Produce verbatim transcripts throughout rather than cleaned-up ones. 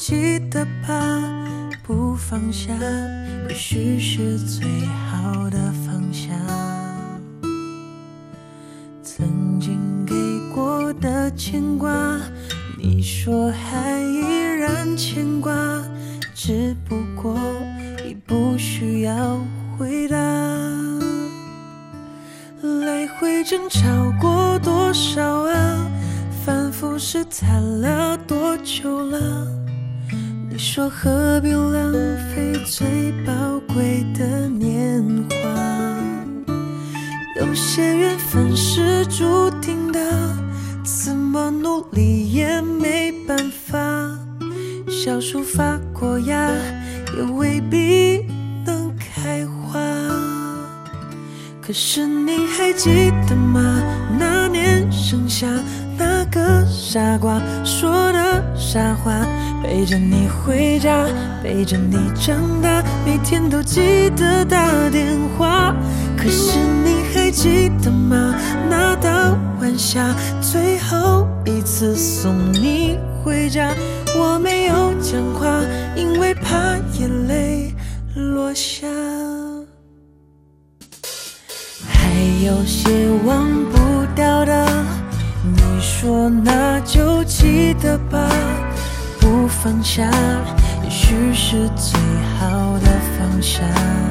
记得吧，不放下也许是最好的方向。曾经给过的牵挂，你说还依然牵挂，只不过已不需要回答。来回争吵过多少啊，反复试探了多久了？你说何必浪费最宝贵的年华？有些缘分是注定的，怎么努力也没办法。小树发过芽，也未必能开花。可是你还记得吗？那年盛夏，那个傻瓜说的傻话，陪着你回家，陪着你长大，每天都记得打电话。可是你还记得吗？那道晚霞，最后一次送你回家，我没有讲话，因为怕眼泪落下。还有些忘不掉的，你说那就记得吧，不放下也许是最好的放下。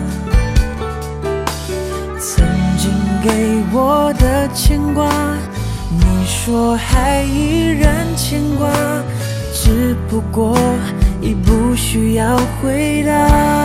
曾经给我的牵挂，你说还依然牵挂，只不过已不需要回答。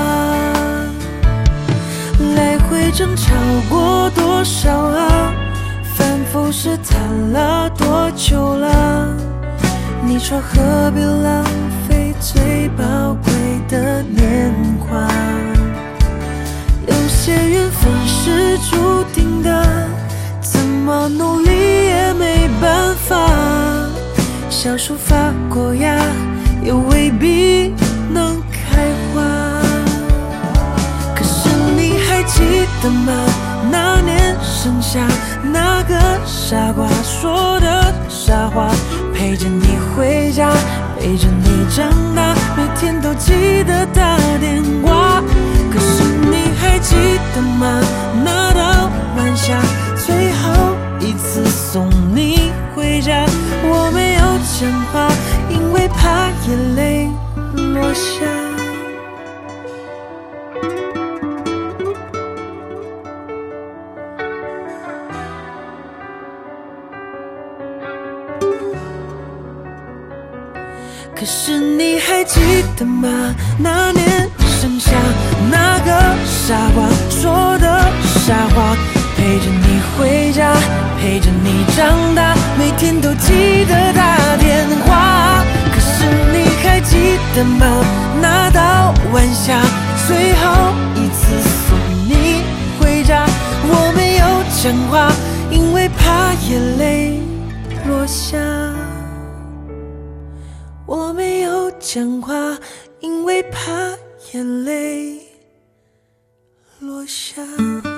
来回争吵过多少啊，反复试探了多久了？你说何必浪费最宝贵的年华？有些缘分是注定的，怎么努力也没办法。小树发过芽，也未必能开花。可是你还记得吗？那年盛夏，那个傻瓜说的傻话，陪着你回家，陪着你长大，每天都记得打电话。可是你还记得吗？那道晚霞，最后一次送你回家，我没有讲话，因为怕眼泪落下。可是你还记得吗？那年盛夏，那个傻瓜说的傻话，陪着你回家，陪着你长大，每天都记得打电话。可是你还记得吗？那道晚霞，最后一次送你回家，我没有讲话，因为怕眼泪落下。我没有讲话，因为怕眼泪落下。